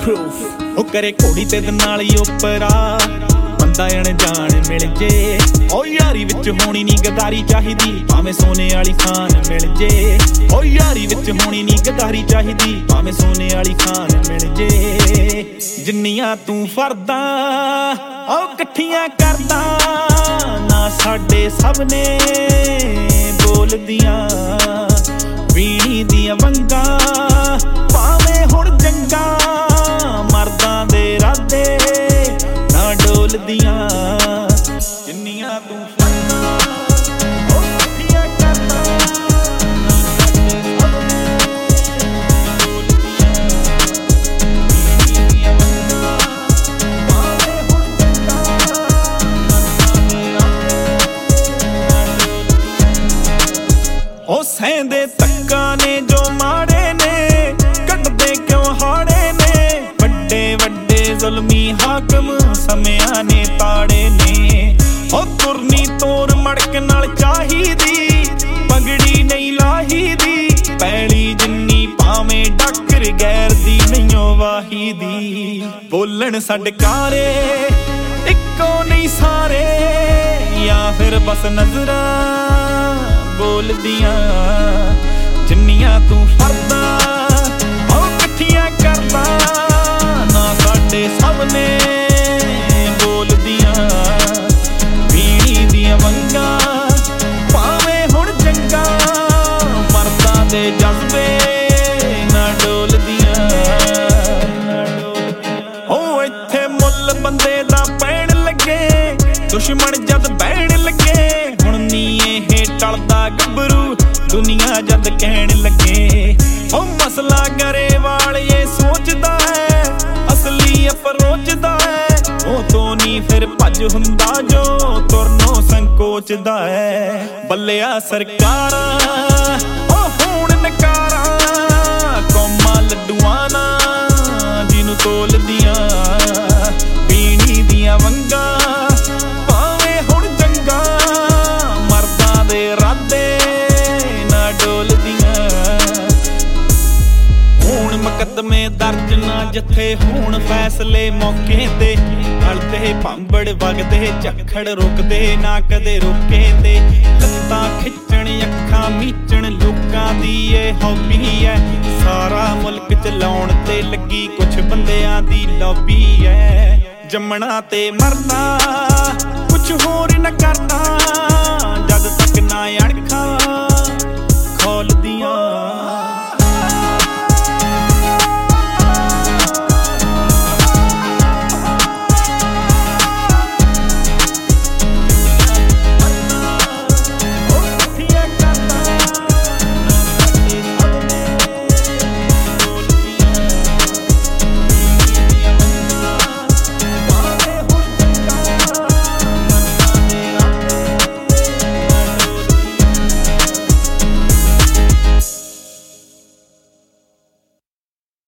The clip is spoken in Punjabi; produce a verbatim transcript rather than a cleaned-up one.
proof ਉਹ ਕਰੇ ਘੋੜੀ ਤੇ ਦੇ ਨਾਲ ਹੀ ਉਪਰਾ ਬੰਦਾ ਅਣਜਾਣ ਮਿਲ ਜੇ ਓ ਯਾਰੀ ਵਿੱਚ ਹੋਣੀ ਨੀ ਗਦਾਰੀ ਚਾਹੀਦੀ ਭਾਵੇਂ ਸੋਨੇ ਵਾਲੀ ਖਾਨ ਮਿਲ ਜੇ ਓ ਯਾਰੀ ਵਿੱਚ ਹੋਣੀ ਨੀ ਗਦਾਰੀ ਚਾਹੀਦੀ ਭਾਵੇਂ ਸੋਨੇ ਵਾਲੀ ਖਾਨ ਮਿਲ ਜੇ ਜਿੰਨੀਆਂ ਤੂੰ ਫਰਦਾ ਓ ਇਕੱਠੀਆਂ ਕਰਦਾ ਨਾ ਸਾਡੇ ਸਭ ਨੇ ਬੋਲਦੀਆਂ ਵੀਣੀ ਦੀਆਂ ਵੰਗਾਂ ਭਾਵੇਂ ਹੁਣ ਜੰਗਾਂ ਮਰਦਾਂ ਦੇ ਇਰਾਦੇ ਨਾ ਡੋਲਦੀਆਂ ਜਿੰਨੀਆਂ ਤੂੰ ਫਰਦਾ ਓ ਇਕੱਠੀਆਂ ਕਰਦਾ ਉਹ ਸਹਿੰਦੇ ਧੱਕਾ ਨੇ ਜੋ ਮਾੜੇ ਨੇ ਕੱਢਦੇ ਕਿਉਂ ਹਾੜੇ ਨੇ ਵੱਡੇ ਵੱਡੇ ਜ਼ੁਲਮੀ ਹਾਕਮ ਸਮਿਆਂ ਨੇ ਤਾੜੇ ਨੇ ਉਹ ਤੁਰਨੀ ਤੋਰ ਮੜਕ ਨਾਲ ਚਾਹੀਦੀ ਪਗੜੀ ਨਹੀਂ ਲਾਹੀਦੀ ਪੈਲੀ ਜਿੰਨੀ ਭਾਵੇਂ ਡਾਕਰ ਗੈਰ ਦੀ ਨਹੀਂਓ ਵਾਹੀਦੀ ਬੋਲਣ ਸੜਕਾਰੇ ਇੱਕੋ ਨਹੀਂ ਸਾਰੇ ਜਾਂ ਫਿਰ ਬਸ ਨਜ਼ਰਾਂ ਬੋਲਦੀਆਂ ਜਿੰਨੀਆਂ ਤੂੰ ਫਰਦਾ ਓ ਇਕੱਠੀਆਂ ਕਰਦਾ ਨਾ ਸਾਡੇ ਸਭ ਨੇ ਬੋਲਦੀਆਂ ਵੀਣੀ ਦੀਆਂ ਵੰਗਾਂ ਭਾਵੇਂ ਹੁਣ ਜੰਗਾਂ ਮਰਦਾਂ ਦੇ ਜਜ਼ਬੇ ਨਾ ਡੋਲਦੀਆਂ ਓ ਇੱਥੇ ਮੁੱਲ ਬੰਦੇ ਦਾ ਪੈਣ ਲੱਗੇ ਦੁਸ਼ਮਣ ਜਦ ਬਹਿਣ ਲੱਗੇ ਹੁਣ ਨੀ ਇਹ ਟਲਦਾ ਗੱਭਰੂ ਦੁਨੀਆ ਜਦ ਕਹਿਣ ਲੱਗੇ ਉਹ ਮਸਲਾ ਗਰੇ ਵਾਲੀਏ ਸੋਚਦਾ ਹੈ ਅਸਲੀ ਅਪਰੋਚਦਾ ਹੈ ਉਹ ਤੋਂ ਨੀ ਫਿਰ ਭੱਜ ਹੁੰਦਾ ਜੋ ਤੁਰਨੋਂ ਸੰਕੋਚਦਾ ਹੈ ਬੱਲਿਆ ਸਰਕਾਰਾਂ ਉਹ ਹੁਣ ਨਕਾਰਾਂ ਕੌਮਾਂ ਲੱਡੂਆਂ ਨਾ ਜਿਹਨੂੰ ਤੋਲਦੀਆਂ ਵੀਣੀ ਦੀਆਂ ਵੰਗਾਂ ਮੁਕੱਦਮੇ ਦਰਜ ਨਾ ਜਿੱਥੇ ਹੋਣ ਫੈਸਲੇ ਮੌਕੇ ਤੇ ਹਲਦੇ ਭਾਂਬੜ ਵਗਦੇ ਝੱਖੜ ਰੁਕਦੇ ਨਾ ਕਦੇ ਰੁਕੇ ਤੇ ਲੱਤਾਂ ਖਿੱਚਣ ਅੱਖਾਂ ਮੀਚਣ ਲੋਕਾਂ ਦੀ ਇਹ ਹੌਬੀ ਐ ਸਾਰਾ ਮੁਲਕ ਚਲਾਉਣ ਤੇ ਲੱਗੀ ਕੁਛ ਬੰਦਿਆਂ ਦੀ ਲੌਬੀ ਐ ਜੰਮਣਾ ਤੇ ਮਰਨਾ ਕੁਛ ਹੋਰ ਨਾ ਕਰਨਾ